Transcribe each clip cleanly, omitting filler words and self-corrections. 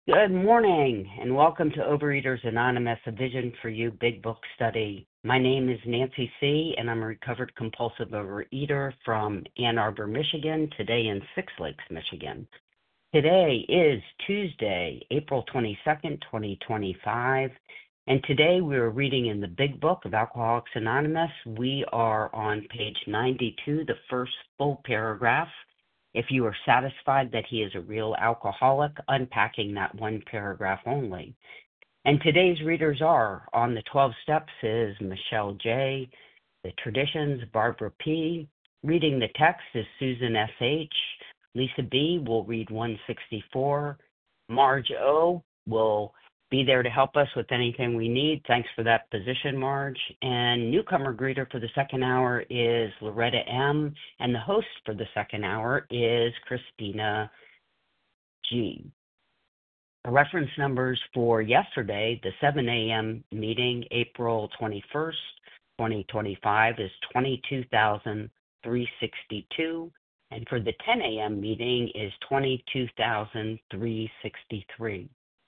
Good morning, and welcome to Overeaters Anonymous, a Vision for You Big Book Study. My name is Nancy C., and I'm a recovered compulsive overeater from Ann Arbor, Michigan, today in Six Lakes, Michigan. Today is Tuesday, April 22nd, 2025, and today we are reading in the Big Book of Alcoholics Anonymous. We are on page 92, the first full paragraph. If you are satisfied that he is a real alcoholic, unpacking that one paragraph only. And today's readers are on the 12 steps is Michelle J., the traditions, Barbara P. Reading the text is Susan S.H. Lisa B. will read 164. Marge O. will be there to help us with anything we need. Thanks for that position, Marge. And newcomer greeter for the second hour is Loretta M. And the host for the second hour is Christina G. The reference numbers for yesterday, the 7 a.m. meeting, April 21st, 2025, is 22,362. And for the 10 a.m. meeting is 22,363.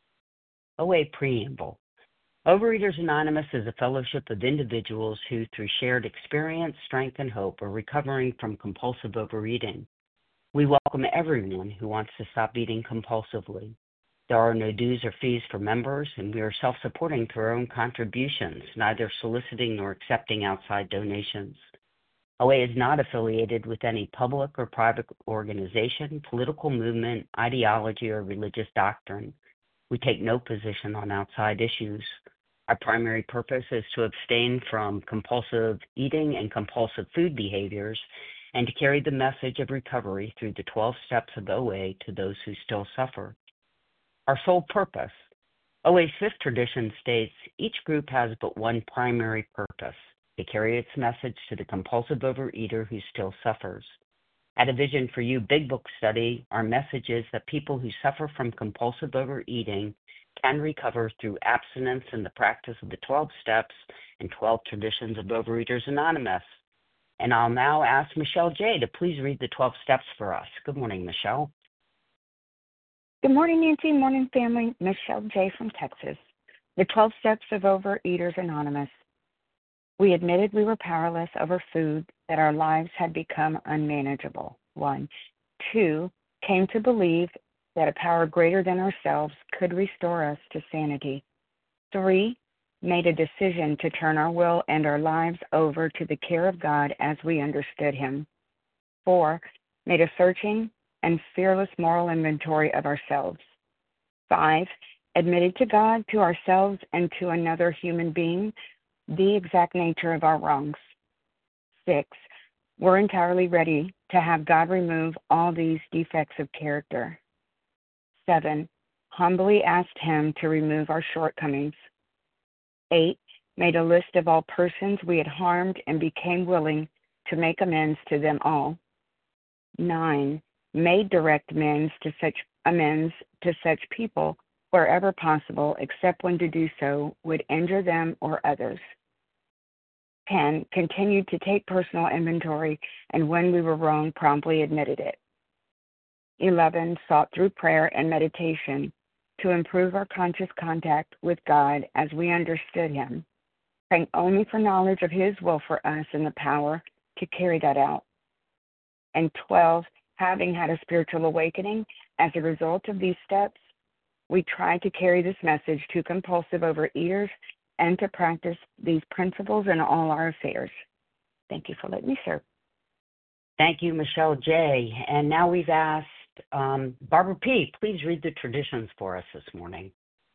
OA Preamble. Overeaters Anonymous is a fellowship of individuals who, through shared experience, strength, and hope, are recovering from compulsive overeating. We welcome everyone who wants to stop eating compulsively. There are no dues or fees for members, and we are self-supporting through our own contributions, neither soliciting nor accepting outside donations. OA is not affiliated with any public or private organization, political movement, ideology, or religious doctrine. We take no position on outside issues. Our primary purpose is to abstain from compulsive eating and compulsive food behaviors and to carry the message of recovery through the 12 steps of OA to those who still suffer. Our sole purpose. OA's fifth tradition states each group has but one primary purpose, to carry its message to the compulsive overeater who still suffers. At a Vision for You Big Book Study, our message is that people who suffer from compulsive overeating can recover through abstinence and the practice of the 12 steps and 12 traditions of Overeaters Anonymous. And I'll now ask Michelle J. to please read the 12 steps for us. Good morning, Michelle. Good morning, Nancy. Morning, family. Michelle J. from Texas. The 12 steps of Overeaters Anonymous. We admitted we were powerless over food, that our lives had become unmanageable. 1. 2. Came to believe that a power greater than ourselves could restore us to sanity. 3. Made a decision to turn our will and our lives over to the care of God as we understood Him. 4. Made a searching and fearless moral inventory of ourselves. 5. Admitted to God, to ourselves, and to another human being the exact nature of our wrongs. 6. We're entirely ready to have God remove all these defects of character. 7. Humbly asked Him to remove our shortcomings. 8. Made a list of all persons we had harmed and became willing to make amends to them all. 9. Made direct amends to such people wherever possible, except when to do so would injure them or others. 10. Continued to take personal inventory, and when we were wrong, promptly admitted it. 11. Sought through prayer and meditation to improve our conscious contact with God as we understood Him, praying only for knowledge of His will for us and the power to carry that out. And 12. Having had a spiritual awakening as a result of these steps, we try to carry this message to compulsive overeaters and to practice these principles in all our affairs. Thank you for letting me serve. Thank you, Michelle J. And now we've asked Barbara P., please read the traditions for us this morning.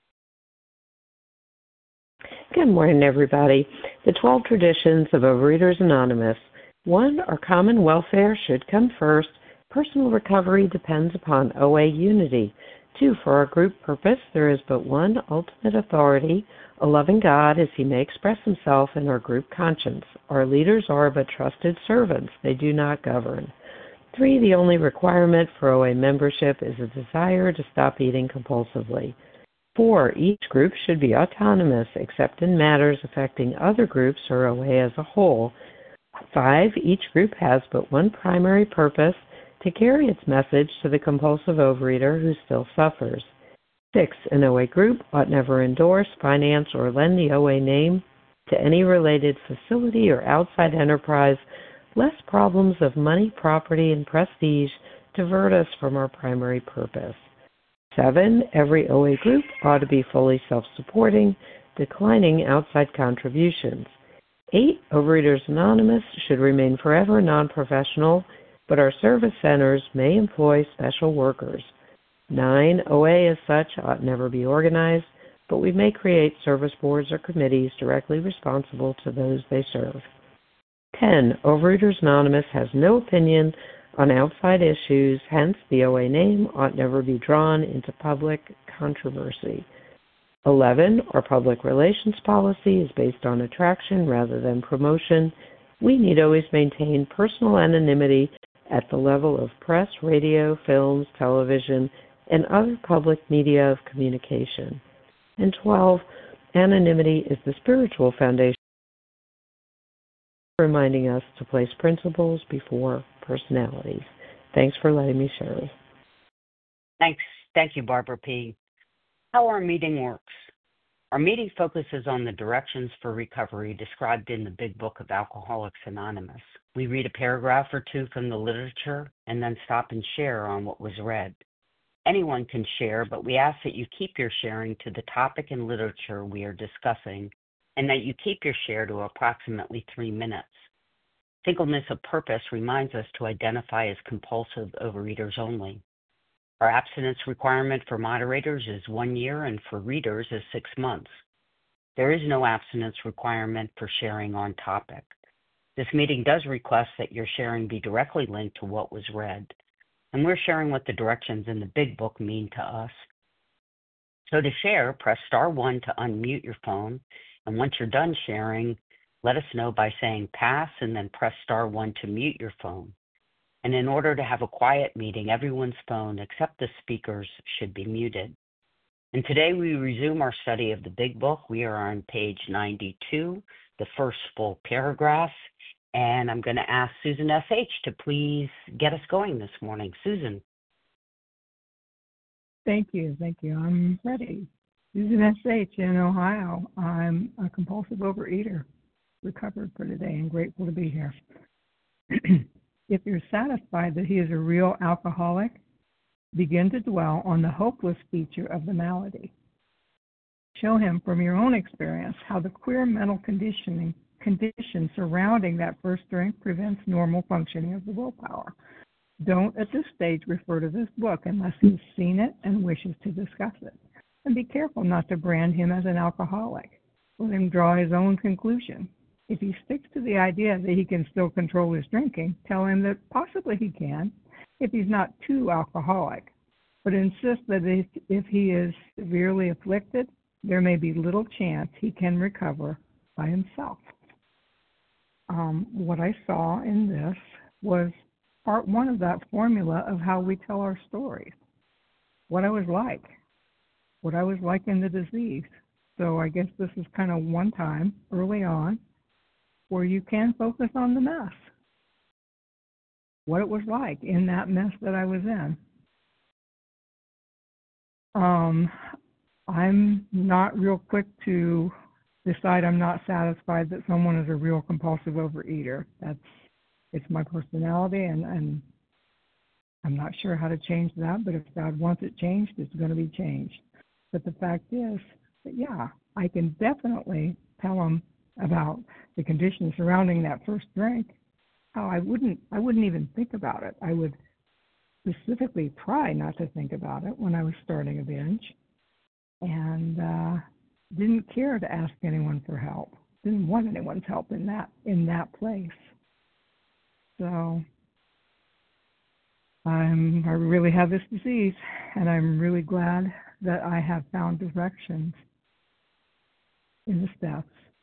Good morning, everybody. The 12 traditions of Overeaters Anonymous. 1. Our common welfare should come first. Personal recovery depends upon OA unity. 2. For our group purpose, there is but one ultimate authority, a loving God as He may express Himself in our group conscience. Our leaders are but trusted servants. They do not govern. 3. The only requirement for OA membership is a desire to stop eating compulsively. 4. Each group should be autonomous except in matters affecting other groups or OA as a whole. 5. Each group has but one primary purpose, to carry its message to the compulsive overeater who still suffers. 6. An OA group ought never endorse, finance, or lend the OA name to any related facility or outside enterprise, lest problems of money, property, and prestige divert us from our primary purpose. 7. Every OA group ought to be fully self-supporting, declining outside contributions. 8. Overeaters Anonymous should remain forever non-professional, but our service centers may employ special workers. 9. OA as such ought never be organized, but we may create service boards or committees directly responsible to those they serve. 10. Overeaters Anonymous has no opinion on outside issues, hence the OA name ought never be drawn into public controversy. 11. Our public relations policy is based on attraction rather than promotion. We need always maintain personal anonymity at the level of press, radio, films, television, and other public media of communication. And 12. Anonymity is the spiritual foundation, reminding us to place principles before personalities. Thanks for letting me share. Thank you, Barbara P. How our meeting works. Our meeting focuses on the directions for recovery described in the Big Book of Alcoholics Anonymous. We read a paragraph or two from the literature and then stop and share on what was read. Anyone can share, but we ask that you keep your sharing to the topic and literature we are discussing, and that you keep your share to approximately 3 minutes. Singleness of purpose reminds us to identify as compulsive overeaters only. Our abstinence requirement for moderators is 1 year and for readers is 6 months. There is no abstinence requirement for sharing on topic. This meeting does request that your sharing be directly linked to what was read, and we're sharing what the directions in the Big Book mean to us. So to share, press star 1 to unmute your phone, and once you're done sharing, let us know by saying pass and then press star 1 to mute your phone. And in order to have a quiet meeting, everyone's phone except the speaker's should be muted. And today we resume our study of the Big Book. We are on page 92, the first full paragraph, and I'm going to ask Susan S.H. to please get us going this morning. Susan. Thank you. I'm ready. Susan S.H. in Ohio. I'm a compulsive overeater, recovered for today, and grateful to be here. If you're satisfied that he is a real alcoholic, begin to dwell on the hopeless feature of the malady. Show him from your own experience how the queer mental conditions surrounding that first drink prevents normal functioning of the willpower. Don't at this stage refer to this book unless he's seen it and wishes to discuss it. And be careful not to brand him as an alcoholic. Let him draw his own conclusion. If he sticks to the idea that he can still control his drinking, tell him that possibly he can, if he's not too alcoholic. But insist that if he is severely afflicted, there may be little chance he can recover by himself. What I saw in this was part 1 of that formula of how we tell our stories. What I was like in the disease. So I guess this is kind of one time early on where you can focus on the mess. What it was like in that mess that I was in. I'm not real quick to decide I'm not satisfied that someone is a real compulsive overeater. It's my personality, and I'm not sure how to change that, but if God wants it changed, it's going to be changed. But the fact is that, yeah, I can definitely tell them about the conditions surrounding that first drink. How I wouldn't even think about it. I would specifically try not to think about it when I was starting a binge, and didn't care to ask anyone for help. Didn't want anyone's help in that place. So I really have this disease, and I'm really glad that I have found directions in the steps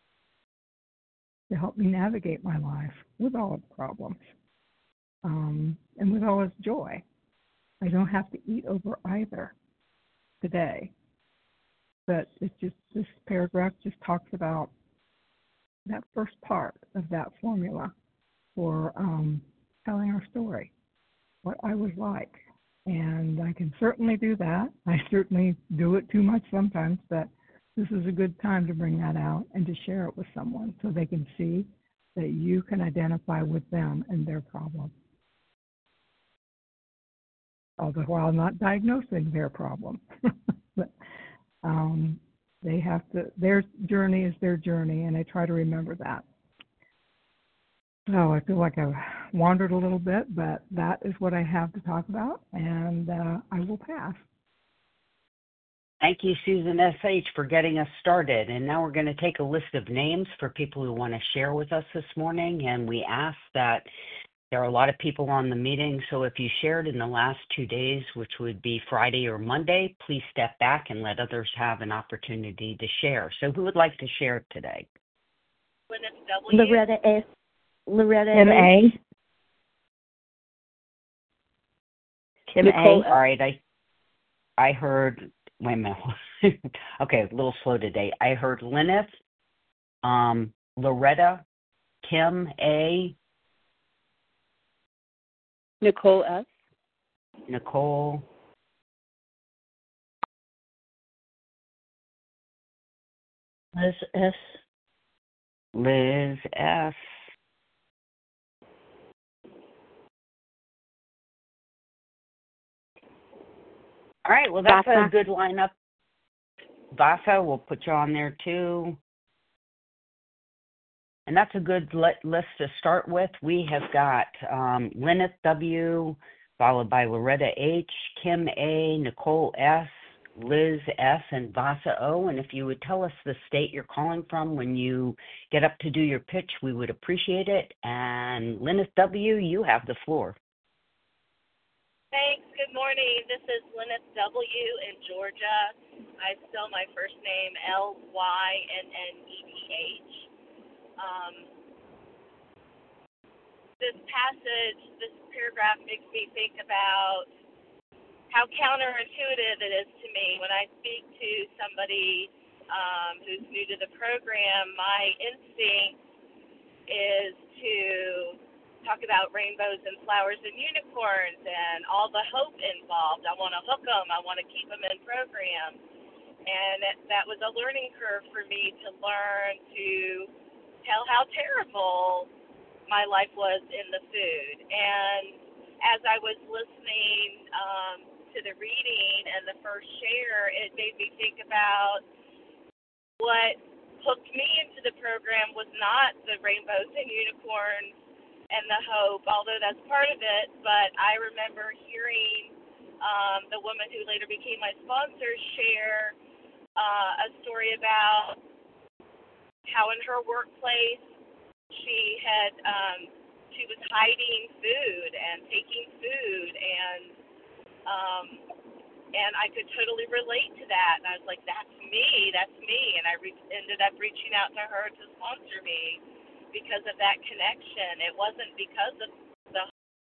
to help me navigate my life with all its problems and with all its joy. I don't have to eat over either today. But it's just, this paragraph just talks about that first part of that formula for telling our story, what I was like And I can certainly do that. I certainly do it too much sometimes, but this is a good time to bring that out and to share it with someone so they can see that you can identify with them and their problem, all the while not diagnosing their problem. But they have to, their journey is their journey, and I try to remember that. So I feel like I've wandered a little bit, but that is what I have to talk about, and I will pass. Thank you, Susan S.H., for getting us started. And now we're going to take a list of names for people who want to share with us this morning. And we ask that there are a lot of people on the meeting, so if you shared in the last 2 days, which would be Friday or Monday, please step back and let others have an opportunity to share. So who would like to share today? Loretta S. Loretta Kim A. Kim Nicole A. All right, I heard, wait a minute. Okay, a little slow today. I heard Lyneth, Loretta, Kim A., Nicole S. Nicole, Liz S. Liz S. All right, well, that's Vasa. a good lineup. Vasa, we'll put you on there too. And that's a good list to start with. We have got Lyneth W., followed by Loretta H., Kim A., Nicole S., Liz S., and Vasa O. And if you would tell us the state you're calling from when you get up to do your pitch, we would appreciate it. And Lyneth W., you have the floor. Thanks. Good morning. This is Lyneth W. in Georgia. I spell my first name Lyneth. This passage, this paragraph makes me think about how counterintuitive it is to me when I speak to somebody who's new to the program. My instinct is to talk about rainbows and flowers and unicorns and all the hope involved. I want to hook them. I want to keep them in program. And that was a learning curve for me to learn to tell how terrible my life was in the food. And as I was listening to the reading and the first share, it made me think about what hooked me into the program was not the rainbows and unicorns and the hope, although that's part of it. But I remember hearing the woman who later became my sponsor share a story about how in her workplace she was hiding food and taking food, and I could totally relate to that. And I was like, that's me. And I ended up reaching out to her to sponsor me because of that connection. It wasn't because of the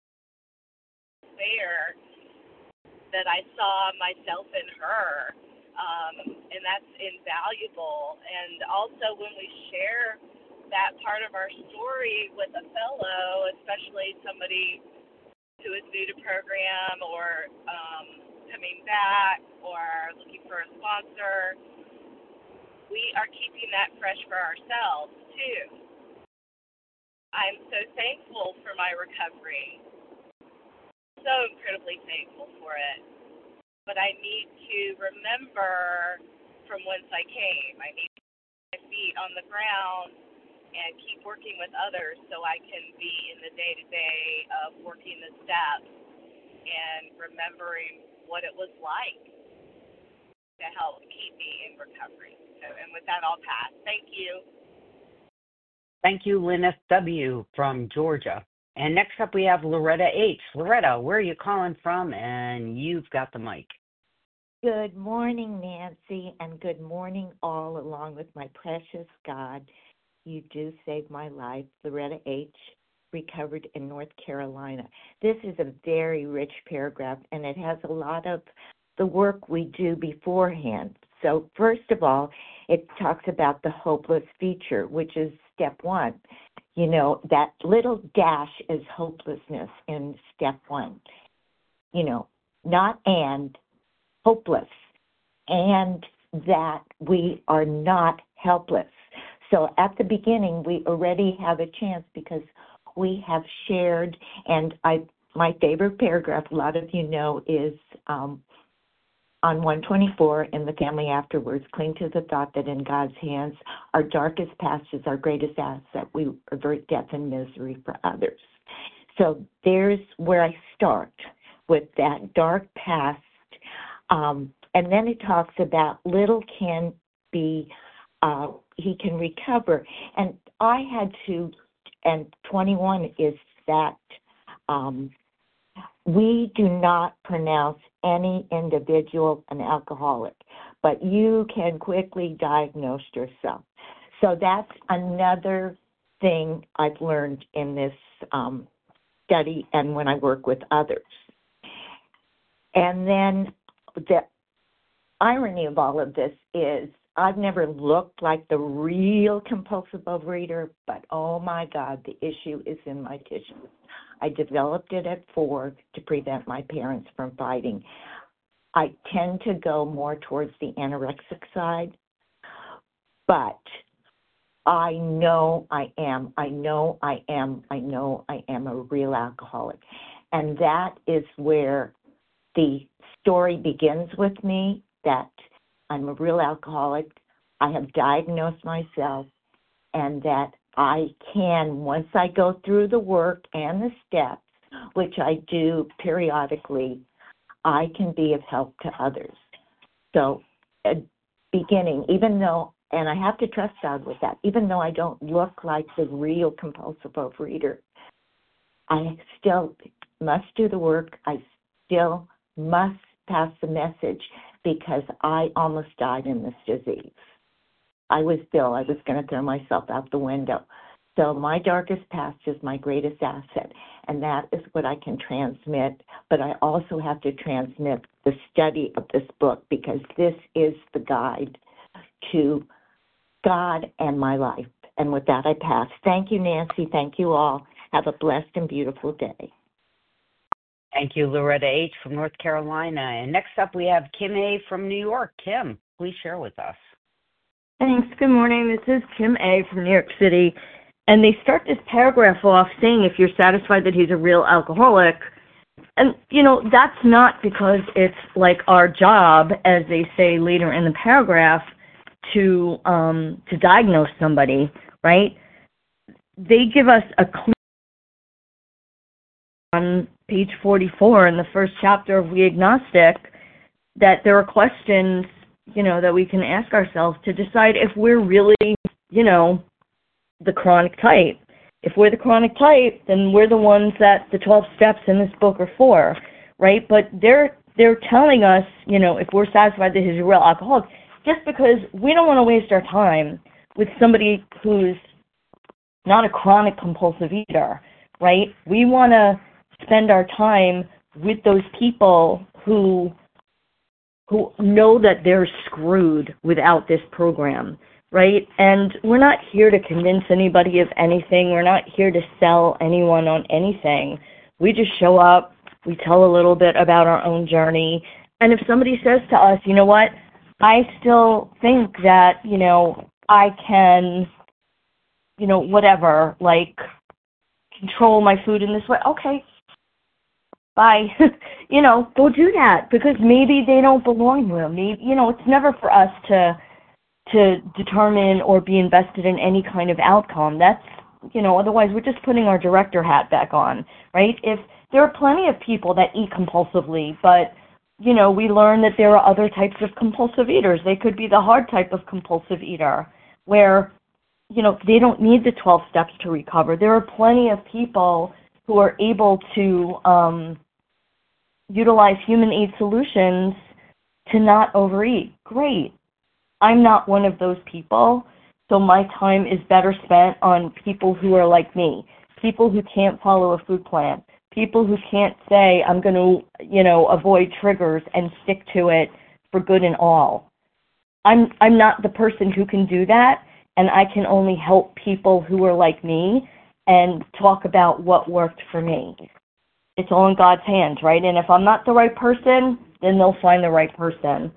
fair that I saw myself in her, and that's invaluable. And also when we share that part of our story with a fellow, especially somebody who is new to program or coming back or looking for a sponsor, we are keeping that fresh for ourselves too. I'm so thankful for my recovery, so incredibly thankful for it. But I need to remember from whence I came. I need to put my feet on the ground and keep working with others so I can be in the day-to-day of working the steps and remembering what it was like to help keep me in recovery. So, and with that, I'll pass. Thank you. Thank you, Lyneth W. from Georgia. And next up, we have Loretta H. Loretta, where are you calling from? And you've got the mic. Good morning, Nancy, and good morning all, along with my precious God. You do save my life. Loretta H., recovered in North Carolina. This is a very rich paragraph, and it has a lot of the work we do beforehand. So first of all, it talks about the hopeless feature, which is step one. You know, that little dash is hopelessness in step one. You know, not and, hopeless, and that we are not helpless. So at the beginning, we already have a chance because we have shared, and my favorite paragraph, a lot of you know, is on 124 in The Family Afterwards, cling to the thought that in God's hands, our darkest past is our greatest asset. We avert death and misery for others. So there's where I start with that dark past. And then it talks about little can be, he can recover. And I had to, and 21 is that we do not pronounce any individual an alcoholic, but you can quickly diagnose yourself. So that's another thing I've learned in this study and when I work with others. And then the irony of all of this is I've never looked like the real compulsive overeater, but oh my God, the issue is in my tissues. I developed it at 4 to prevent my parents from fighting. I tend to go more towards the anorexic side, but I know I am a real alcoholic. And that is where the story begins with me, that I'm a real alcoholic. I have diagnosed myself, and that I can, once I go through the work and the steps, which I do periodically, I can be of help to others. So, beginning, even though, and I have to trust God with that, even though I don't look like the real compulsive overeater, I still must do the work. I still must pass the message because I almost died in this disease. I was Bill. I was going to throw myself out the window. So my darkest past is my greatest asset, and that is what I can transmit. But I also have to transmit the study of this book because this is the guide to God and my life. And with that, I pass. Thank you, Nancy. Thank you all. Have a blessed and beautiful day. Thank you, Loretta H. from North Carolina. And next up, we have Kim A. from New York. Kim, please share with us. Thanks. Good morning. This is Kim A. from New York City. And they start this paragraph off saying if you're satisfied that he's a real alcoholic. And, you know, that's not because it's like our job, as they say later in the paragraph, to diagnose somebody, right? They give us a clue on page 44 in the first chapter of We Agnostic that there are questions, you know, that we can ask ourselves to decide if we're really, you know, the chronic type. If we're the chronic type, then we're the ones that the 12 steps in this book are for, right? But they're telling us, you know, if we're satisfied that he's a real alcoholic, just because we don't want to waste our time with somebody who's not a chronic compulsive eater, right? We want to spend our time with those people who know that they're screwed without this program, right? And we're not here to convince anybody of anything. We're not here to sell anyone on anything. We just show up, we tell a little bit about our own journey, and if somebody says to us, you know what, I still think that, you know, I can, you know, whatever, like control my food in this way, okay, bye. You know, go do that because maybe they don't belong here. Maybe, you know, it's never for us to determine or be invested in any kind of outcome. That's, you know, otherwise we're just putting our director hat back on, right? If there are plenty of people that eat compulsively, but, you know, we learn that there are other types of compulsive eaters. They could be the hard type of compulsive eater where, you know, they don't need the 12 steps to recover. There are plenty of people who are able to utilize human aid solutions to not overeat. Great. I'm not one of those people, so my time is better spent on people who are like me, people who can't follow a food plan, people who can't say, I'm going to, you know, avoid triggers and stick to it for good and all. I'm not the person who can do that, and I can only help people who are like me and talk about what worked for me. it's all in God's hands, right? And if I'm not the right person, then they'll find the right person.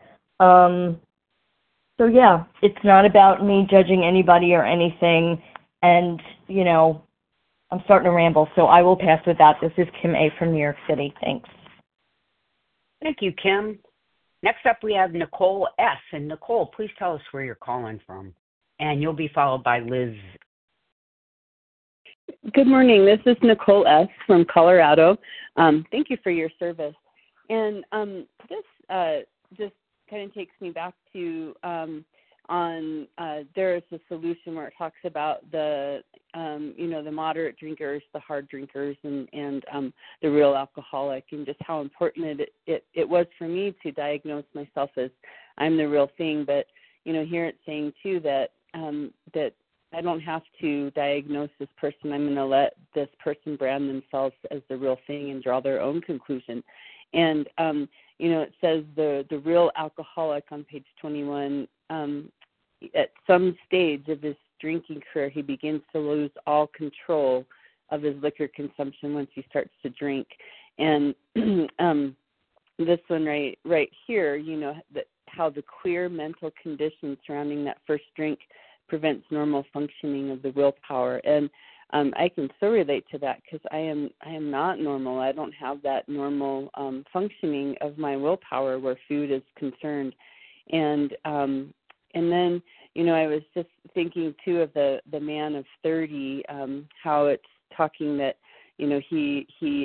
So yeah, it's not about me judging anybody or anything. And, I'm starting to ramble, so I will pass with that. This is Kim A. from New York City. Thanks. Thank you, Kim. Next up, we have Nicole S. And Nicole, please tell us where you're calling from. And you'll be followed by Liz. Good morning. This is Nicole S. from Colorado. Thank you for your service. And this just kind of takes me back to there is a solution where it talks about the moderate drinkers, the hard drinkers, and the real alcoholic, and just how important it was for me to diagnose myself as I'm the real thing. But here it's saying too that that I don't have to diagnose this person. I'm going to let this person brand themselves as the real thing and draw their own conclusion. And it says the real alcoholic on page 21. At some stage of his drinking career, he begins to lose all control of his liquor consumption once he starts to drink. And this one right here, how the queer mental condition surrounding that first drink prevents normal functioning of the willpower. And I can so relate to that because I am not normal. I don't have that normal functioning of my willpower where food is concerned. And then, I was just thinking too of the man of 30, how it's talking that, he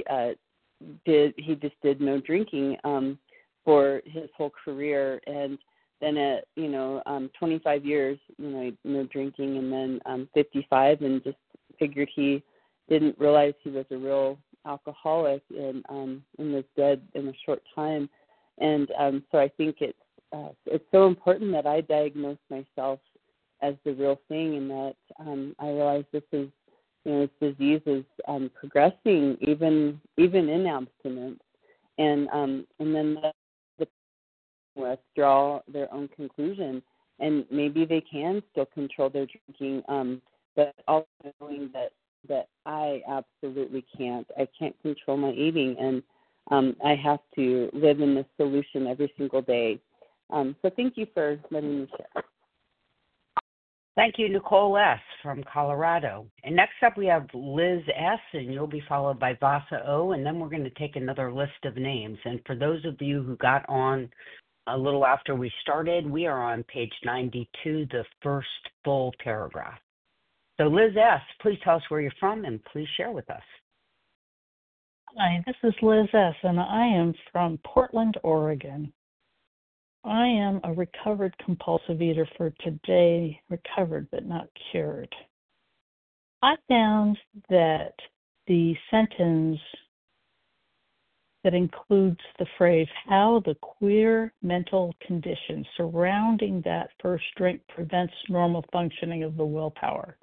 just did no drinking for his whole career, and then at 25 years, no drinking, and then 55, and just figured he didn't realize he was a real alcoholic and was dead in a short time, and so I think it's so important that I diagnose myself as the real thing, and that I realize this is, this disease is progressing even in abstinence, and then the draw their own conclusion, and maybe they can still control their drinking, but also knowing that I absolutely can't. I can't control my eating, and I have to live in this solution every single day. So thank you for letting me share. Thank you, Nicole S. from Colorado. And next up, we have Liz S., and you'll be followed by Vasa O., and then we're going to take another list of names. And for those of you who got on a little after we started, we are on page 92, the first full paragraph. So Liz S., please tell us where you're from, and please share with us. Hi, this is Liz S., and I am from Portland, Oregon. I am a recovered compulsive eater for today, recovered but not cured. I found that the sentence that includes the phrase, how the queer mental condition surrounding that first drink prevents normal functioning of the willpower.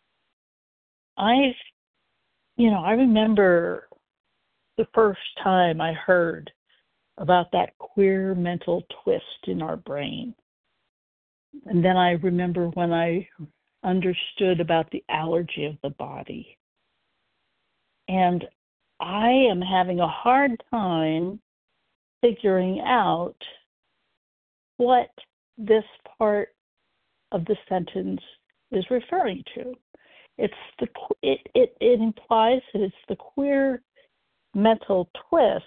I remember the first time I heard about that queer mental twist in our brain. And then I remember when I understood about the allergy of the body. And I am having a hard time figuring out what this part of the sentence is referring to. It implies that it's the queer mental twist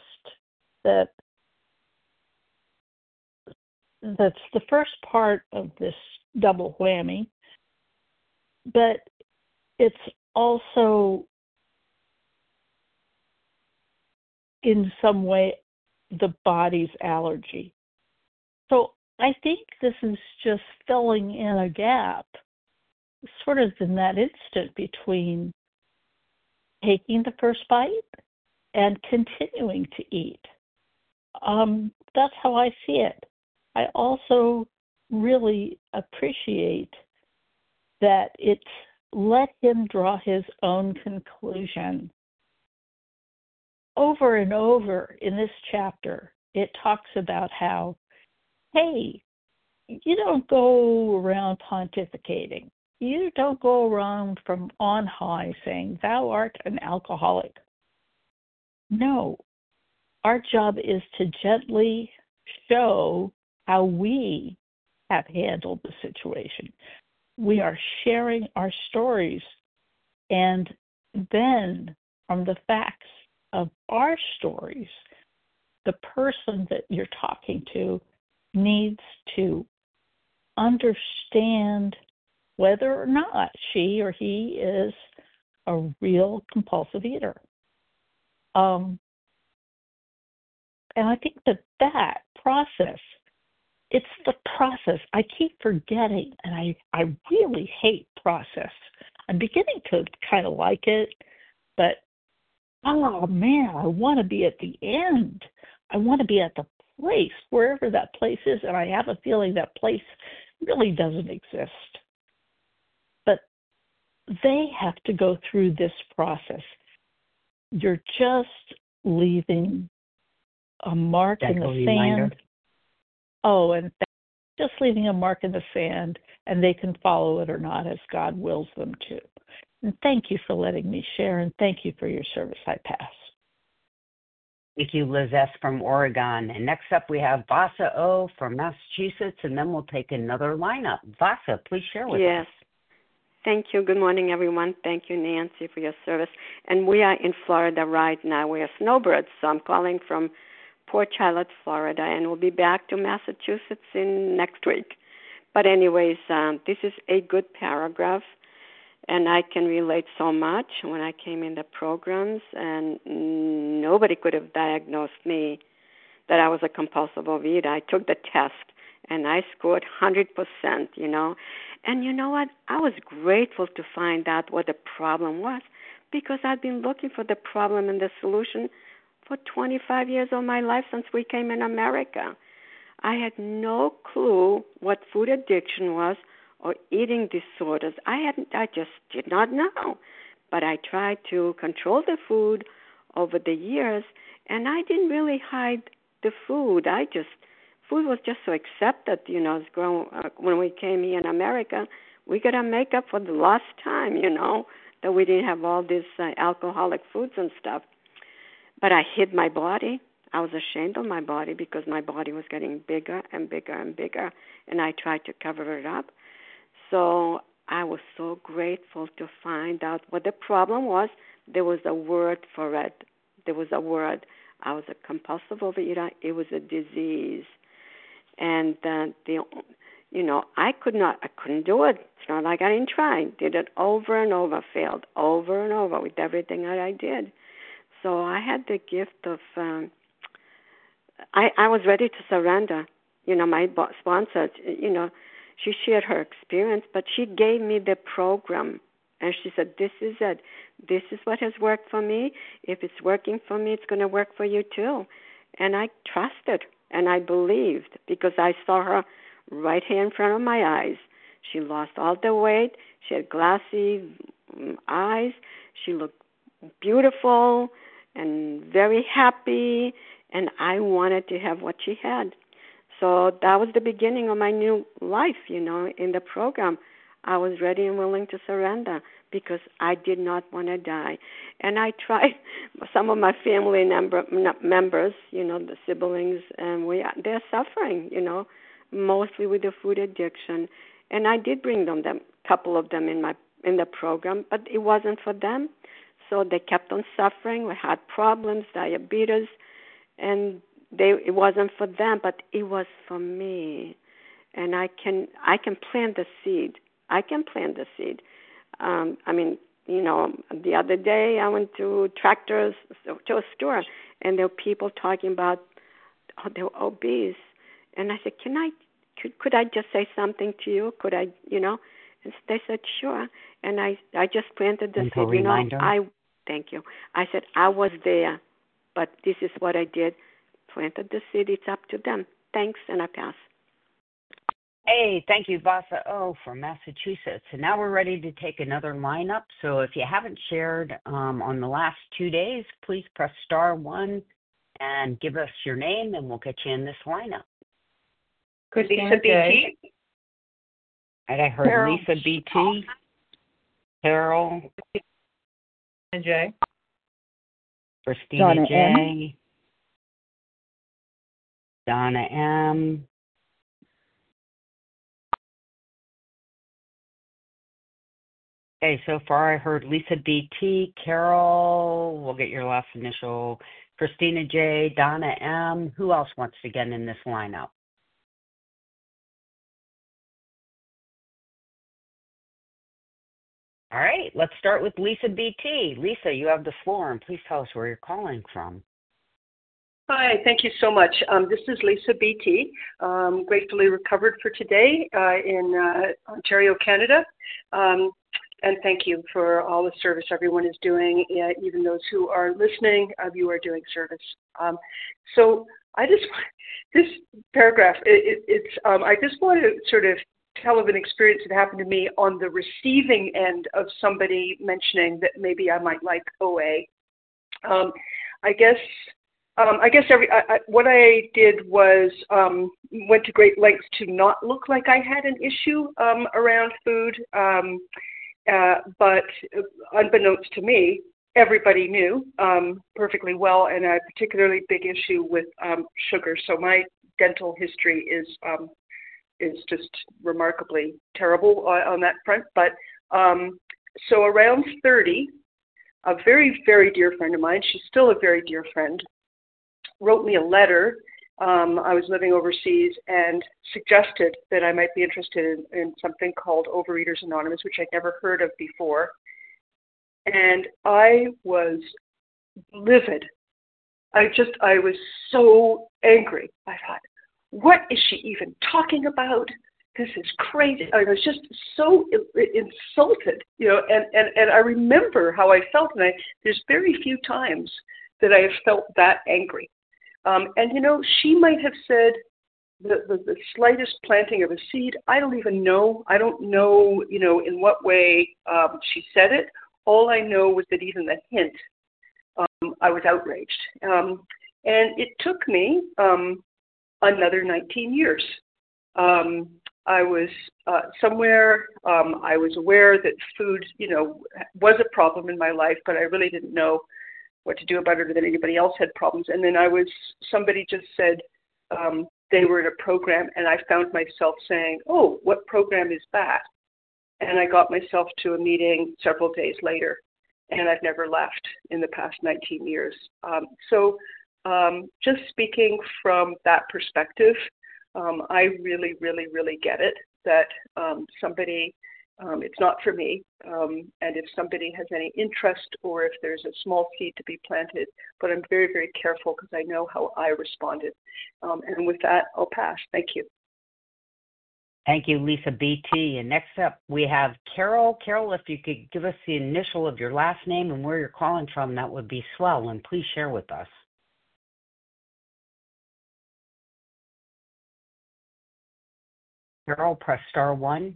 that's the first part of this double whammy, but it's also in some way the body's allergy. So I think this is just filling in a gap, sort of in that instant between taking the first bite and continuing to eat. That's how I see it. I also really appreciate that it's let him draw his own conclusion. Over and over in this chapter, it talks about how, hey, you don't go around pontificating. You don't go around from on high saying, thou art an alcoholic. No, our job is to gently show how we have handled the situation. We are sharing our stories, and then from the facts of our stories, the person that you're talking to needs to understand whether or not she or he is a real compulsive eater. And I think that process, it's the process. I keep forgetting, and I really hate process. I'm beginning to kind of like it, but oh man, I want to be at the end. I want to be at the place, wherever that place is, and I have a feeling that place really doesn't exist. But they have to go through this process. You're just leaving a mark in the sand. Oh, and just leaving a mark in the sand, and they can follow it or not as God wills them to. And thank you for letting me share, and thank you for your service. I pass. Thank you, Liz S. from Oregon. And next up, we have Vasa O. from Massachusetts, and then we'll take another lineup. Vasa, please share with us. Yes. Thank you. Good morning, everyone. Thank you, Nancy, for your service. And we are in Florida right now. We are snowbirds, so I'm calling from Port Charlotte, Florida, and we'll be back to Massachusetts in next week. But anyways, this is a good paragraph, and I can relate so much. When I came in the programs, and nobody could have diagnosed me that I was a compulsive overeater. I took the test, and I scored 100%, And you know what? I was grateful to find out what the problem was, because I've been looking for the problem and the solution for 25 years of my life since we came in America. I had no clue what food addiction was or eating disorders. I just did not know. But I tried to control the food over the years, and I didn't really hide the food. Food was just so accepted, when we came here in America, we got to make up for the lost time, that we didn't have all these alcoholic foods and stuff. But I hid my body. I was ashamed of my body because my body was getting bigger and bigger and bigger, and I tried to cover it up. So I was so grateful to find out what the problem was. There was a word for it. There was a word. I was a compulsive overeater. It was a disease. And I couldn't do it. It's not like I didn't try. Did it over and over, failed over and over with everything that I did. So I had the gift of, I was ready to surrender. My sponsor, she shared her experience, but she gave me the program. And she said, this is it. This is what has worked for me. If it's working for me, it's going to work for you too. And I trusted and I believed because I saw her right here in front of my eyes. She lost all the weight. She had glassy eyes. She looked beautiful and very happy, and I wanted to have what she had. So that was the beginning of my new life, in the program. I was ready and willing to surrender because I did not want to die. And I tried some of my family members, the siblings, and they're suffering, mostly with the food addiction. And I did bring them a couple of them in the program, but it wasn't for them. So they kept on suffering with heart problems, diabetes, and it wasn't for them, but it was for me. And I can plant the seed. I can plant the seed. The other day I went to a store, and there were people talking about they were obese, and I said, could I just say something to you? Could I, And they said, sure. And I just planted the seed. Reminder. Thank you. I said, I was there, but this is what I did. Planted the seed. It's up to them. Thanks, and I pass. Hey, thank you, Vasa O. from Massachusetts. And now we're ready to take another lineup. So if you haven't shared on the last 2 days, please press *1 and give us your name, and we'll get you in this lineup. Lisa B.T. And I heard Carol. Lisa B.T., Carol, and Jay. Christina Donna J. M. Donna M. Okay, so far I heard Lisa BT, Carol, we'll get your last initial, Christina J, Donna M. Who else wants to get in this lineup? All right, let's start with Lisa BT. Lisa, you have the floor, and please tell us where you're calling from. Hi, thank you so much. This is Lisa BT, gratefully recovered for today in Ontario, Canada. And thank you for all the service everyone is doing, even those who are listening, you are doing service. So this paragraph, I just want to sort of tell of an experience that happened to me on the receiving end of somebody mentioning that maybe I might like OA. What I did was went to great lengths to not look like I had an issue around food, but unbeknownst to me, everybody knew perfectly well, and a particularly big issue with sugar. So my dental history is just remarkably terrible on that front. But so around 30, a very, very dear friend of mine, she's still a very dear friend, wrote me a letter. I was living overseas and suggested that I might be interested in something called Overeaters Anonymous, which I'd never heard of before. And I was livid. I was so angry. I thought, what is she even talking about? This is crazy. I was just so insulted, and I remember how I felt, and there's very few times that I have felt that angry. And she might have said the slightest planting of a seed. I don't even know. I don't know, in what way she said it. All I know was that even the hint, I was outraged. And it took me another 19 years. I was somewhere, I was aware that food, was a problem in my life, but I really didn't know what to do about it, or that anybody else had problems. And then somebody just said they were in a program, and I found myself saying, oh, what program is that? And I got myself to a meeting several days later, and I've never left in the past 19 years. So just speaking from that perspective, I really, really, really get it that somebody, it's not for me, and if somebody has any interest, or if there's a small seed to be planted, but I'm very, very careful because I know how I responded. And with that, I'll pass. Thank you. Thank you, Lisa BT. And next up, we have Carol. Carol, if you could give us the initial of your last name and where you're calling from, that would be swell, and please share with us. Carol, press *1.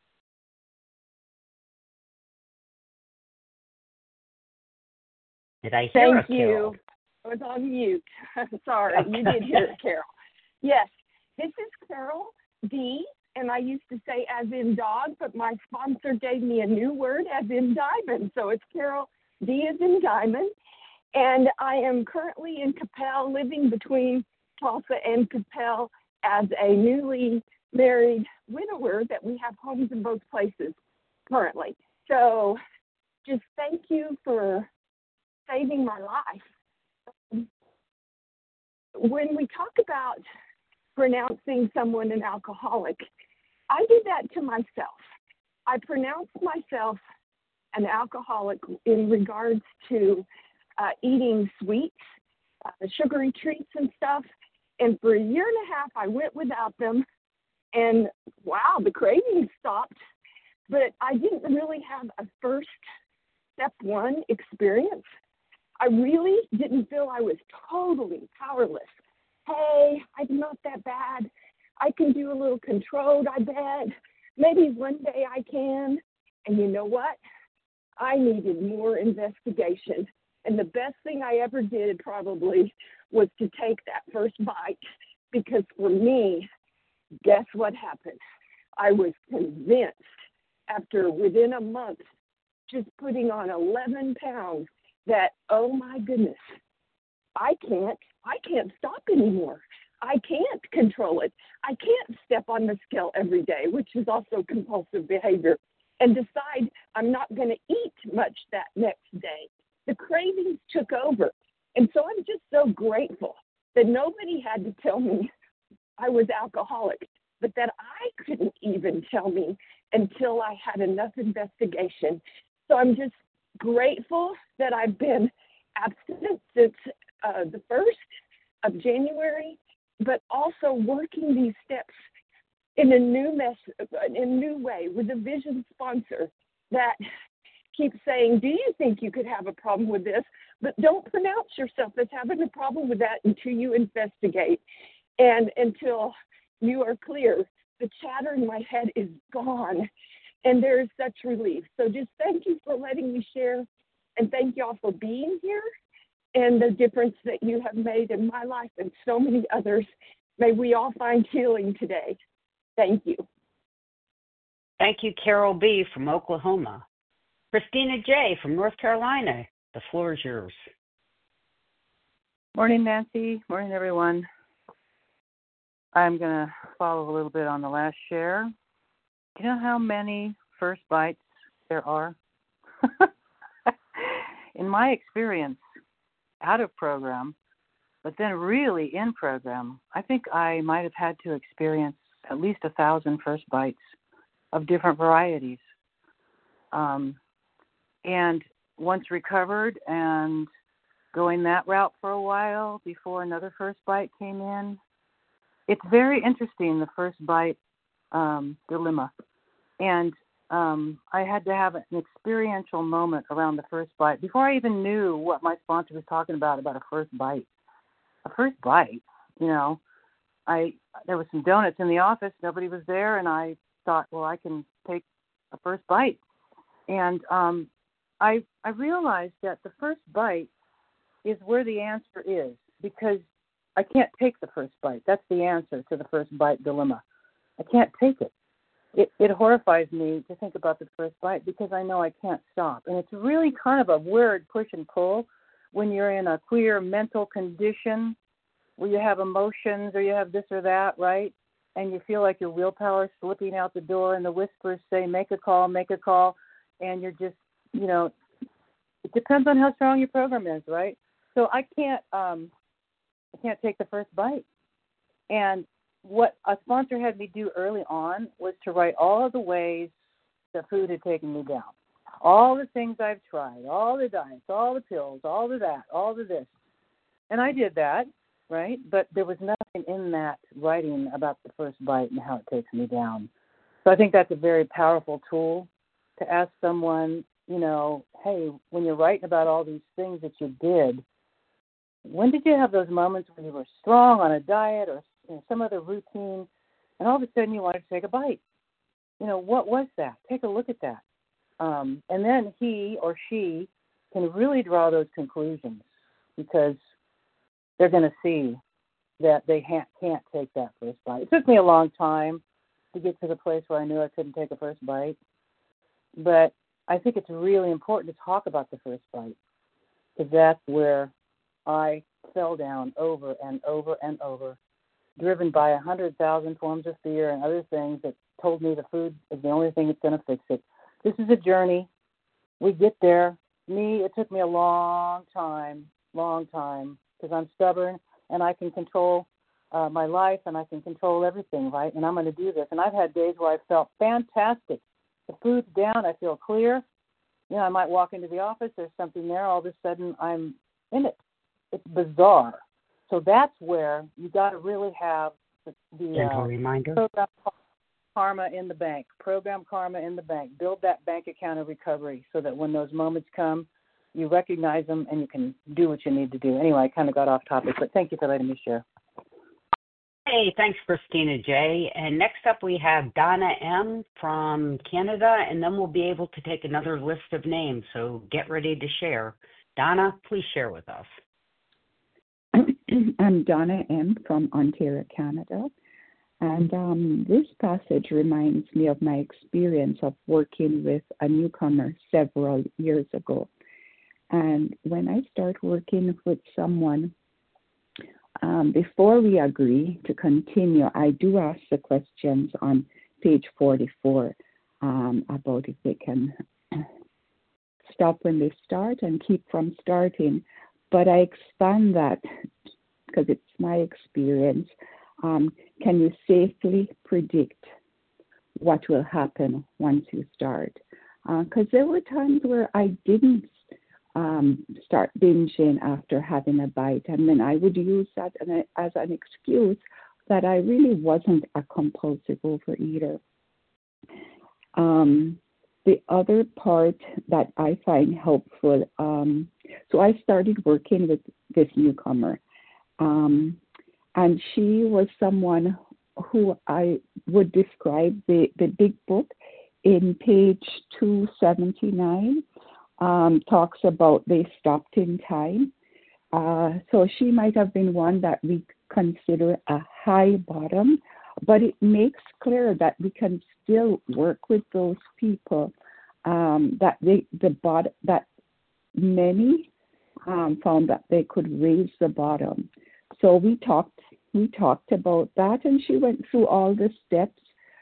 Did I hear Thank you. Carol? I was on mute. Sorry, you did hear it, Carol. Yes, this is Carol D., and I used to say as in dog, but my sponsor gave me a new word, as in diamond. So it's Carol D. as in diamond. And I am currently in Capel, living between Tulsa and Capel as a newly married widower that we have homes in both places currently. So just thank you for saving my life. When we talk about pronouncing someone an alcoholic, I did that to myself. I pronounced myself an alcoholic in regards to eating sweets, sugary treats and stuff. And for a year and a half, I went without them. And wow, the cravings stopped. But I didn't really have a first step one experience. I really didn't feel I was totally powerless. Hey, I'm not that bad. I can do a little controlled, I bet. Maybe one day I can. And you know what? I needed more investigation. And the best thing I ever did probably was to take that first bite. Because for me, guess what happened? I was convinced after within a month, just putting on 11 pounds, that, oh my goodness, I can't stop anymore. I can't control it. I can't step on the scale every day, which is also compulsive behavior, and decide I'm not going to eat much that next day. The cravings took over. And so I'm just so grateful that nobody had to tell me I was alcoholic, but that I couldn't even tell me until I had enough investigation. So I'm just grateful that I've been abstinent since the 1st of January, but also working these steps in a new way with a vision sponsor that keeps saying, do you think you could have a problem with this? But don't pronounce yourself as having a problem with that until you investigate and until you are clear. The chatter in my head is gone, and there is such relief. So just thank you for letting me share, and thank you all for being here and the difference that you have made in my life and so many others. May we all find healing today. Thank you. Thank you, Carol B. from Oklahoma. Christina J. from North Carolina. The floor is yours. Morning, Nancy. Morning, everyone. I'm going to follow a little bit on the last share. Do you know how many first bites there are? In my experience, out of program, but then really in program, I think I might have had to experience at least 1,000 first bites of different varieties. And once recovered and going that route for a while before another first bite came in, it's very interesting, the first bite dilemma. And I had to have an experiential moment around the first bite before I even knew what my sponsor was talking about a first bite. A first bite, you know, there was some donuts in the office, nobody was there, and I thought, well, I can take a first bite. And I realized that the first bite is where the answer is, because I can't take the first bite. That's the answer to the first bite dilemma. I can't take it. It horrifies me to think about the first bite because I know I can't stop. And it's really kind of a weird push and pull when you're in a queer mental condition where you have emotions or you have this or that, right? And you feel like your willpower is slipping out the door and the whispers say, make a call. And you're just, you know, it depends on how strong your program is, right? So I can't take the first bite. And what a sponsor had me do early on was to write all of the ways the food had taken me down. All the things I've tried, all the diets, all the pills, all of that, all of this. And I did that, right? But there was nothing in that writing about the first bite and how it takes me down. So I think that's a very powerful tool to ask someone, you know, hey, when you're writing about all these things that you did, when did you have those moments when you were strong on a diet or some other routine, and all of a sudden you wanted to take a bite? You know, what was that? Take a look at that. And then he or she can really draw those conclusions because they're going to see that they can't take that first bite. It took me a long time to get to the place where I knew I couldn't take a first bite, but I think it's really important to talk about the first bite because that's where I fell down over and over and over, driven by 100,000 forms of fear and other things that told me the food is the only thing that's going to fix it. This is a journey. We get there. It took me a long time, because I'm stubborn and I can control my life and I can control everything, right? And I'm going to do this. And I've had days where I felt fantastic. The food's down. I feel clear. You know, I might walk into the office. There's something there. All of a sudden, I'm in it. It's bizarre. So that's where you got to really have the reminder. Program karma in the bank. Program karma in the bank. Build that bank account of recovery so that when those moments come, you recognize them and you can do what you need to do. Anyway, I kind of got off topic, but thank you for letting me share. Hey, thanks, Christina J. And next up we have Donna M. from Canada, and then we'll be able to take another list of names. So get ready to share. Donna, please share with us. I'm Donna M. from Ontario, Canada. And this passage reminds me of my experience of working with a newcomer several years ago. And when I start working with someone Before we agree to continue, I do ask the questions on page 44 about if they can stop when they start and keep from starting. But I expand that because it's my experience. Can you safely predict what will happen once you start? Because there were times where I didn't start binging after having a bite, and then I would use that as an excuse that I really wasn't a compulsive overeater. The other part that I find helpful, so I started working with this newcomer, and she was someone who I would describe the big book in page 279 talks about they stopped in time. So she might have been one that we consider a high bottom, but it makes clear that we can still work with those people that many found that they could raise the bottom. So we talked about that, and she went through all the steps.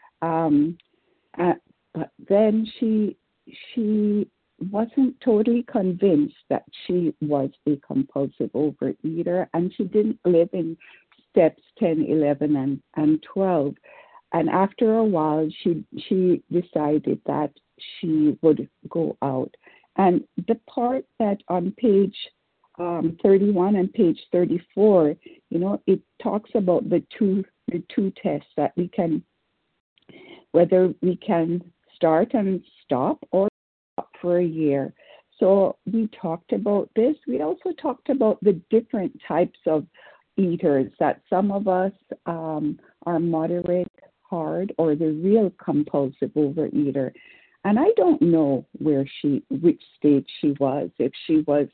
But then she wasn't totally convinced that she was a compulsive overeater, and she didn't live in steps 10, 11, and 12. And after a while, she decided that she would go out. And the part that on page 31 and page 34, it talks about the two tests that we can, whether we can start and stop or stop for a year. So we talked about this. We also talked about the different types of eaters, that some of us are moderate, hard, or the real compulsive overeater. And I don't know which stage she was, if she was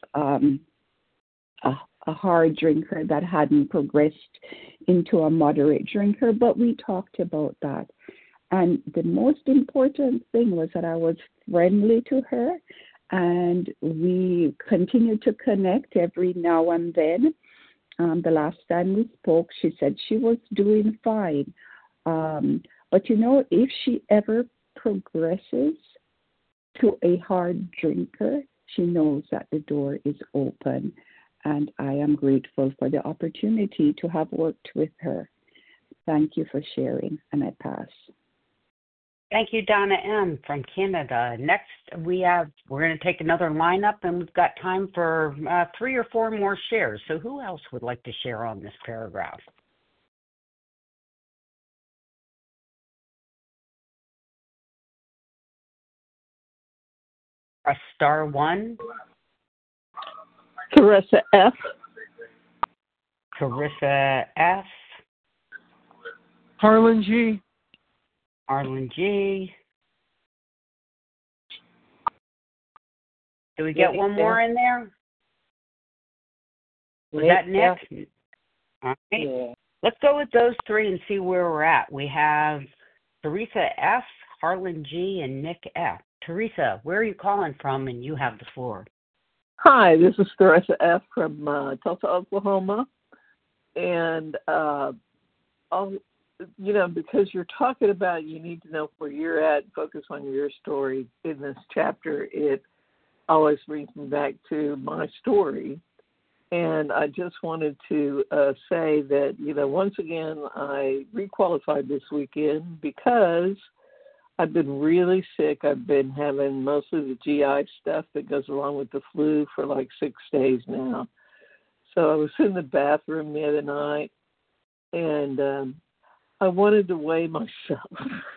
a hard drinker that hadn't progressed into a moderate drinker, but we talked about that. And the most important thing was that I was friendly to her, and we continued to connect every now and then. The last time we spoke, she said she was doing fine. But if she ever progresses to a hard drinker, she knows that the door is open. And I am grateful for the opportunity to have worked with her. Thank you for sharing, and I pass. Thank you, Donna M. from Canada. Next, we're going to take another lineup, and we've got time for 3 or 4 more shares. So who else would like to share on this paragraph? Press star 1. Carissa F. Carissa F. Harlan G. Harlan G. Do we get one more in there? Was that Nick? Yeah. All right. Yeah. Let's go with those 3 and see where we're at. We have Teresa F., Harlan G., and Nick F. Teresa, where are you calling from? And you have the floor. Hi, this is Teresa F. from Tulsa, Oklahoma. And, because you're talking about you need to know where you're at, focus on your story in this chapter, it always brings me back to my story. And I just wanted to say that, once again, I requalified this weekend because I've been really sick. I've been having mostly the GI stuff that goes along with the flu for like 6 days now. So I was in the bathroom the other night, and I wanted to weigh myself.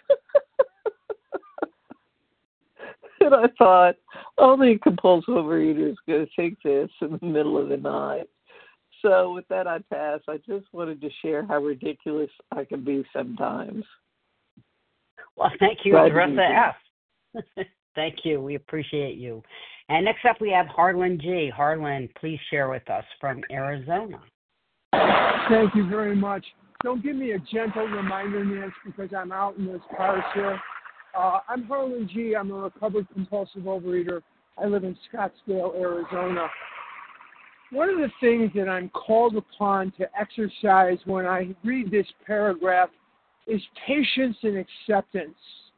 And I thought, only a compulsive overeater is going to take this in the middle of the night. So with that, I pass. I just wanted to share how ridiculous I can be sometimes. Well, thank you, Teresa F. Thank you. We appreciate you. And next up, we have Harlan G. Harlan, please share with us from Arizona. Thank you very much. Don't give me a gentle reminder, Nancy, because I'm out in this car here. I'm Harlan G. I'm a recovered compulsive overeater. I live in Scottsdale, Arizona. one of the things that I'm called upon to exercise when I read this paragraph is patience and acceptance.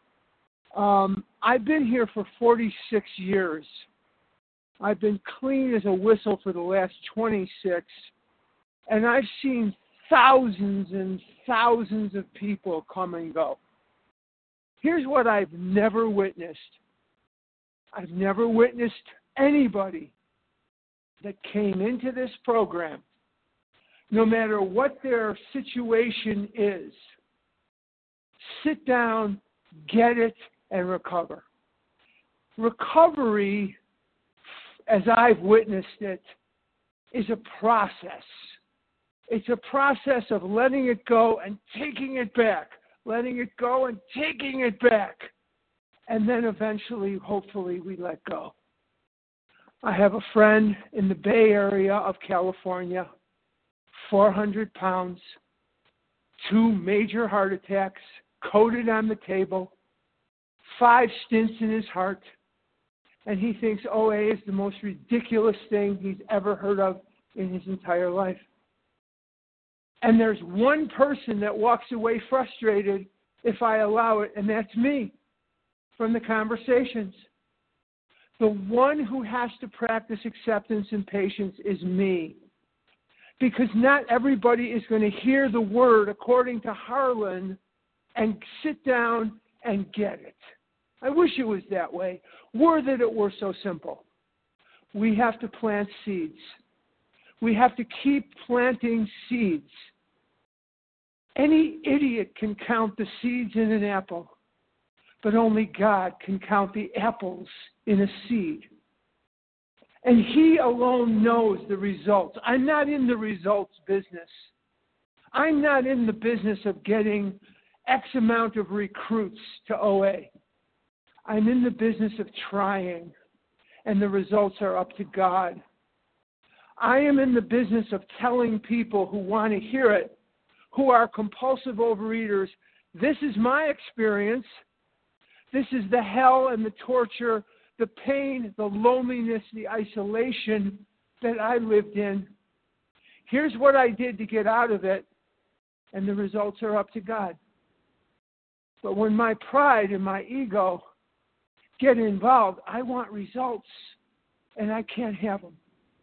I've been here for 46 years. I've been clean as a whistle for the last 26, and I've seen thousands and thousands of people come and go. Here's what I've never witnessed. I've never witnessed anybody that came into this program, no matter what their situation is, sit down, get it, and recover. Recovery, as I've witnessed it, is a process. It's a process of letting it go and taking it back, letting it go and taking it back, and then eventually, hopefully, we let go. I have a friend in the Bay Area of California, 400 pounds, 2 major heart attacks, coded on the table, 5 stents in his heart, and he thinks OA is the most ridiculous thing he's ever heard of in his entire life. And there's one person that walks away frustrated if I allow it, and that's me from the conversations. The one who has to practice acceptance and patience is me. Because not everybody is going to hear the word according to Harlan and sit down and get it. I wish it was that way. Were that it were so simple. We have to plant seeds. We have to keep planting seeds. Any idiot can count the seeds in an apple, but only God can count the apples in a seed. And He alone knows the results. I'm not in the results business. I'm not in the business of getting X amount of recruits to OA. I'm in the business of trying, and the results are up to God. I am in the business of telling people who want to hear it, who are compulsive overeaters, this is my experience. This is the hell and the torture, the pain, the loneliness, the isolation that I lived in. Here's what I did to get out of it, and the results are up to God. But when my pride and my ego get involved, I want results, and I can't have them.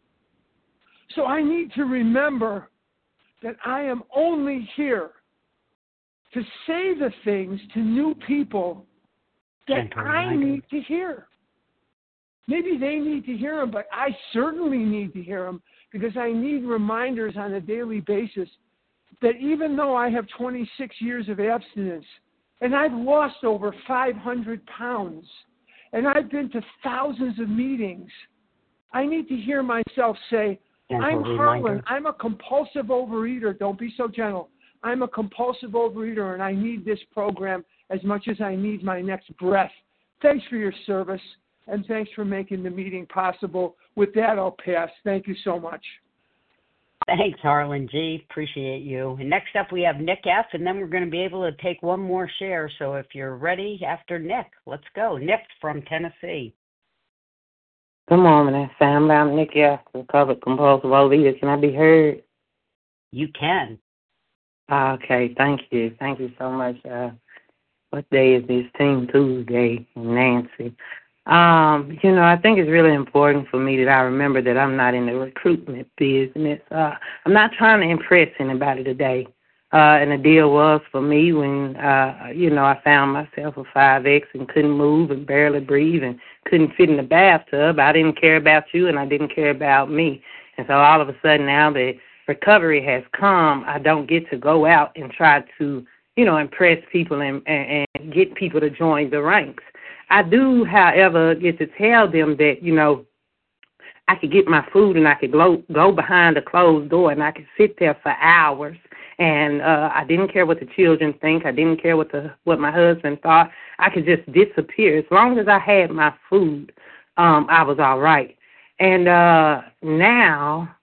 So I need to remember that I am only here to say the things to new people that I need to hear. Maybe they need to hear them, but I certainly need to hear them because I need reminders on a daily basis that even though I have 26 years of abstinence and I've lost over 500 pounds and I've been to thousands of meetings, I need to hear myself say, I'm Harlan. I'm a compulsive overeater. Don't be so gentle. I'm a compulsive overeater, and I need this program as much as I need my next breath. Thanks for your service, and thanks for making the meeting possible. With that, I'll pass. Thank you so much. Thanks, Harlan G. Appreciate you. And next up, we have Nick F., and then we're going to be able to take one more share. So if you're ready after Nick, let's go. Nick from Tennessee. Good morning, family. I'm Nikki, recovered compulsive overeater. Can I be heard? You can. Okay, thank you. Thank you so much. What day is this? Team Tuesday, Nancy. I think it's really important for me that I remember that I'm not in the recruitment business. I'm not trying to impress anybody today. And the deal was for me when, I found myself a 5X and couldn't move and barely breathe and couldn't fit in the bathtub. I didn't care about you and I didn't care about me. And so all of a sudden now that recovery has come, I don't get to go out and try to, impress people and get people to join the ranks. I do, however, get to tell them that, I could get my food and I could go behind a closed door and I could sit there for hours. And I didn't care what the children think. I didn't care what my husband thought. I could just disappear. As long as I had my food, I was all right. And now,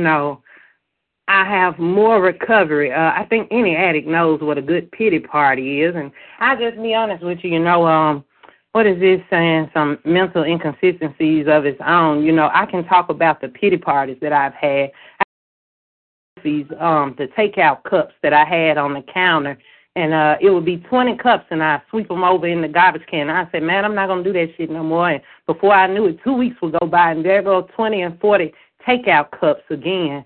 I have more recovery. I think any addict knows what a good pity party is. And I'll just be honest with you, what is this saying, some mental inconsistencies of its own. I can talk about the pity parties that I've had. The takeout cups that I had on the counter, and it would be 20 cups, and I sweep them over in the garbage can. I said, man, I'm not going to do that shit no more. And before I knew it, 2 weeks would go by, and there go 20 and 40 takeout cups again.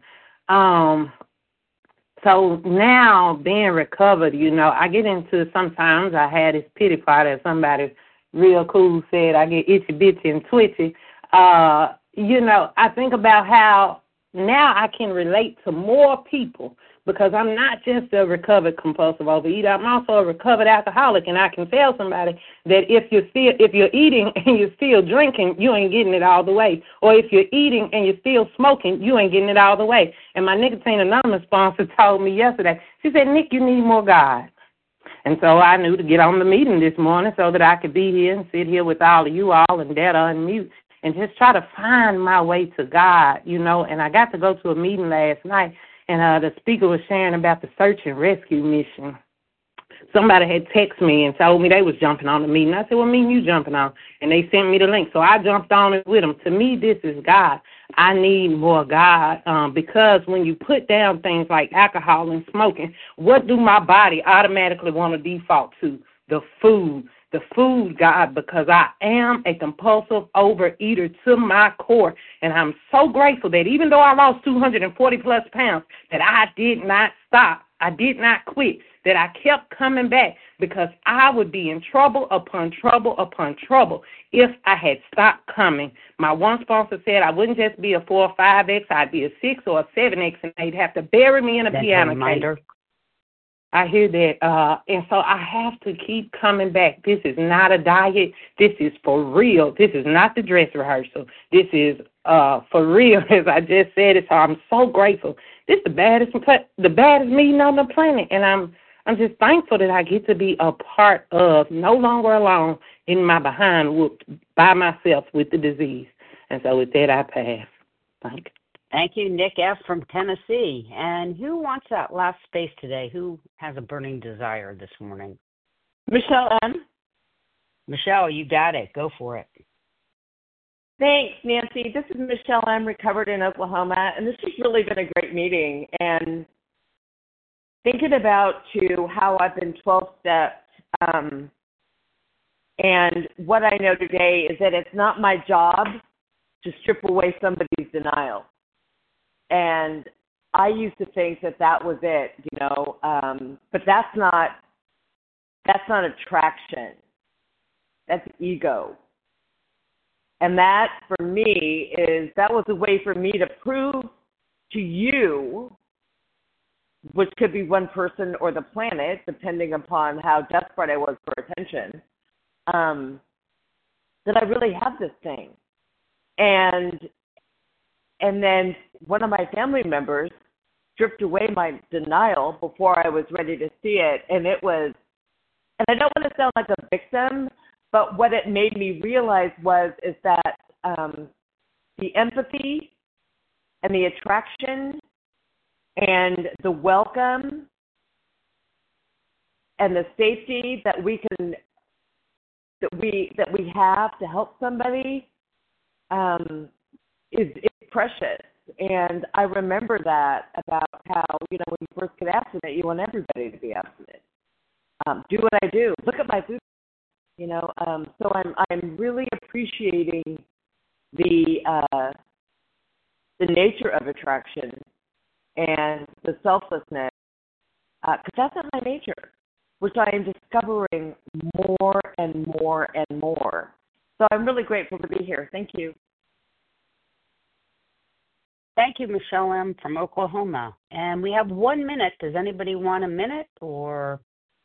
So now being recovered, I get into sometimes I had this pity party, as somebody real cool said, I get itchy, bitchy, and twitchy. I think about how now I can relate to more people because I'm not just a recovered compulsive overeater. I'm also a recovered alcoholic, and I can tell somebody that if you're eating and you're still drinking, you ain't getting it all the way. Or if you're eating and you're still smoking, you ain't getting it all the way. And my Nicotine Anonymous sponsor told me yesterday, she said, Nick, you need more God. And so I knew to get on the meeting this morning so that I could be here and sit here with all of you all and Dad unmute and just try to find my way to God, And I got to go to a meeting last night, and the speaker was sharing about the search and rescue mission. Somebody had texted me and told me they was jumping on the meeting. I said, what meeting you jumping on? And they sent me the link. So I jumped on it with them. To me, this is God. I need more God because when you put down things like alcohol and smoking, what do my body automatically want to default to? The food. The food, God, because I am a compulsive overeater to my core. And I'm so grateful that even though I lost 240-plus pounds, that I did not stop. I did not quit, that I kept coming back because I would be in trouble upon trouble upon trouble if I had stopped coming. My one sponsor said I wouldn't just be a 4 or 5X, I'd be a 6 or a 7X, and they'd have to bury me in a piano case. I hear that. And so I have to keep coming back. This is not a diet. This is for real. This is not the dress rehearsal. This is for real, as I just said it. So I'm so grateful. This is the baddest meeting on the planet. And I'm just thankful that I get to be a part of, no longer alone in my behind whooped by myself with the disease. And so with that, I pass. Thank you. Thank you, Nick F. from Tennessee. And who wants that last space today? Who has a burning desire this morning? Michelle M. Michelle, you got it. Go for it. Thanks, Nancy. This is Michelle M., recovered in Oklahoma, and this has really been a great meeting. And thinking about, too, how I've been 12-stepped, and what I know today is that it's not my job to strip away somebody's denial. And I used to think that was it, but that's not attraction. That's ego. And that, for me, that was a way for me to prove to you, which could be one person or the planet, depending upon how desperate I was for attention, that I really have this thing. And then one of my family members stripped away my denial before I was ready to see it. And it was, and I don't want to sound like a victim, but what it made me realize is that the empathy and the attraction and the welcome and the safety that we have to help somebody is precious. And I remember that about how, when you first get abstinent, you want everybody to be abstinent. Do what I do. Look at my food. So I'm really appreciating the nature of attraction and the selflessness, because that's not my nature, which I am discovering more and more and more. So I'm really grateful to be here. Thank you. Thank you, Michelle M. from Oklahoma. And we have 1 minute. Does anybody want a minute or?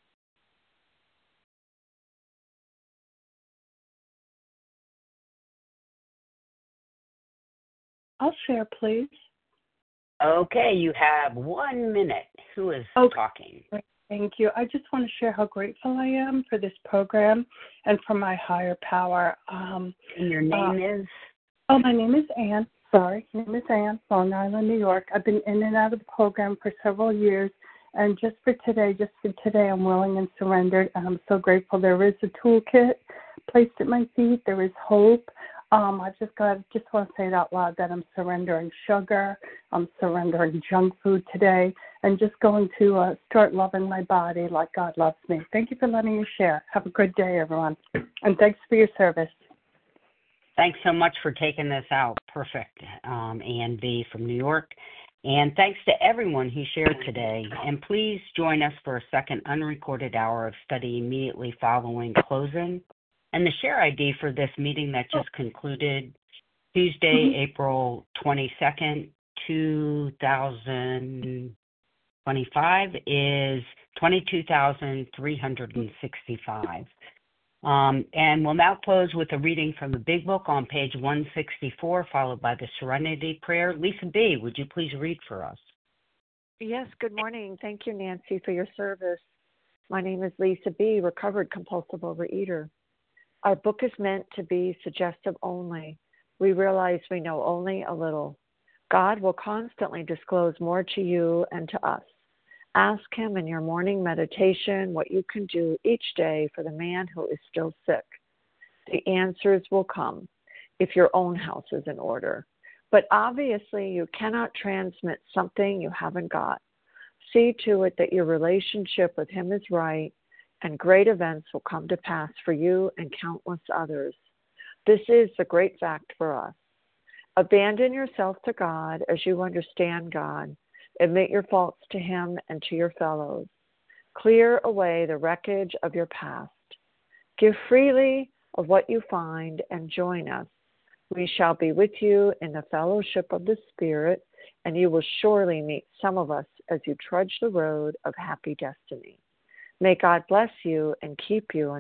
I'll share, please. Okay, you have 1 minute. Who is talking? Thank you. I just want to share how grateful I am for this program and for my higher power. And your name is? Oh, my name is Ann. Sorry, my name is Ann, Long Island, New York. I've been in and out of the program for several years, and just for today, I'm willing and surrendered, and I'm so grateful there is a toolkit placed at my feet. There is hope. I just want to say it out loud that I'm surrendering sugar. I'm surrendering junk food today, and just going to start loving my body like God loves me. Thank you for letting me share. Have a good day, everyone, and thanks for your service. Thanks so much for taking this out. Perfect. Ann B. from New York. And thanks to everyone who shared today. And please join us for a second unrecorded hour of study immediately following closing. And the share ID for this meeting that just concluded Tuesday, April 22nd, 2025 is 22,365. And we'll now close with a reading from the Big Book on page 164, followed by the Serenity Prayer. Lisa B., would you please read for us? Yes, good morning. Thank you, Nancy, for your service. My name is Lisa B., recovered compulsive overeater. Our book is meant to be suggestive only. We realize we know only a little. God will constantly disclose more to you and to us. Ask him in your morning meditation what you can do each day for the man who is still sick. The answers will come if your own house is in order. But obviously, you cannot transmit something you haven't got. See to it that your relationship with him is right, and great events will come to pass for you and countless others. This is the great fact for us. Abandon yourself to God as you understand God. Admit your faults to him and to your fellows. Clear away the wreckage of your past. Give freely of what you find and join us. We shall be with you in the fellowship of the Spirit, and you will surely meet some of us as you trudge the road of happy destiny. May God bless you and keep you.